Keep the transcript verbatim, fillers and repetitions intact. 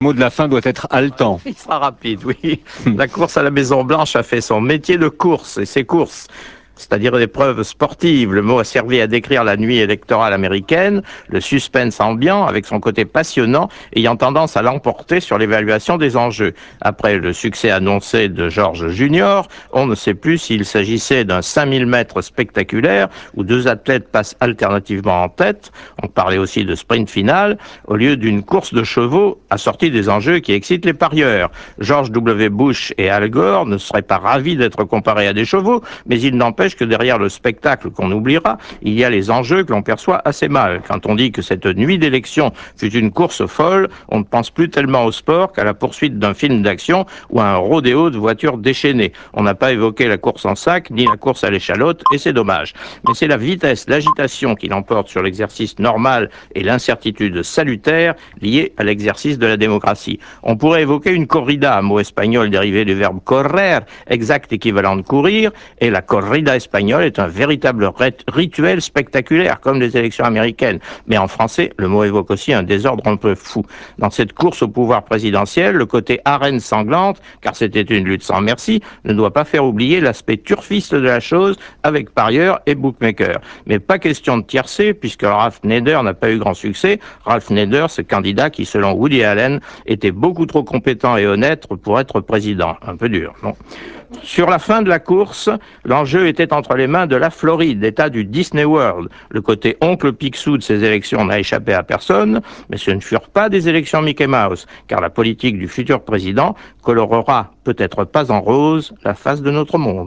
Le mot de la fin doit être haletant. Il sera rapide, oui. La course à la Maison-Blanche a fait son métier de course et ses courses, c'est-à-dire l'épreuve sportive. Le mot a servi à décrire la nuit électorale américaine, le suspense ambiant avec son côté passionnant ayant tendance à l'emporter sur l'évaluation des enjeux. Après le succès annoncé de George junior, on ne sait plus s'il s'agissait d'un cinq mille mètres spectaculaire où deux athlètes passent alternativement en tête, on parlait aussi de sprint final, au lieu d'une course de chevaux assortie des enjeux qui excitent les parieurs. George W. Bush et Al Gore ne seraient pas ravis d'être comparés à des chevaux, mais il n'empêche que derrière le spectacle qu'on oubliera, il y a les enjeux que l'on perçoit assez mal. Quand on dit que cette nuit d'élection fut une course folle, on ne pense plus tellement au sport qu'à la poursuite d'un film d'action ou à un rodéo de voitures déchaînées. On n'a pas évoqué la course en sac ni la course à l'échalote et c'est dommage. Mais c'est la vitesse, l'agitation qui l'emporte sur l'exercice normal et l'incertitude salutaire liée à l'exercice de la démocratie. On pourrait évoquer une corrida, un mot espagnol dérivé du verbe correr, exact équivalent de courir, et la corrida espagnole est un véritable rituel spectaculaire, comme les élections américaines. Mais en français, le mot évoque aussi un désordre un peu fou. Dans cette course au pouvoir présidentiel, le côté arène sanglante, car c'était une lutte sans merci, ne doit pas faire oublier l'aspect turfiste de la chose avec parieurs et bookmakers. Mais pas question de tiercer, puisque Ralph Nader n'a pas eu grand succès. Ralph Nader, ce candidat qui, selon Woody Allen, était beaucoup trop compétent et honnête pour être président. Un peu dur, non ? Sur la fin de la course, l'enjeu était entre les mains de la Floride, état du Disney World. Le côté oncle Picsou de ces élections n'a échappé à personne, mais ce ne furent pas des élections Mickey Mouse, car la politique du futur président colorera, peut-être pas en rose, la face de notre monde.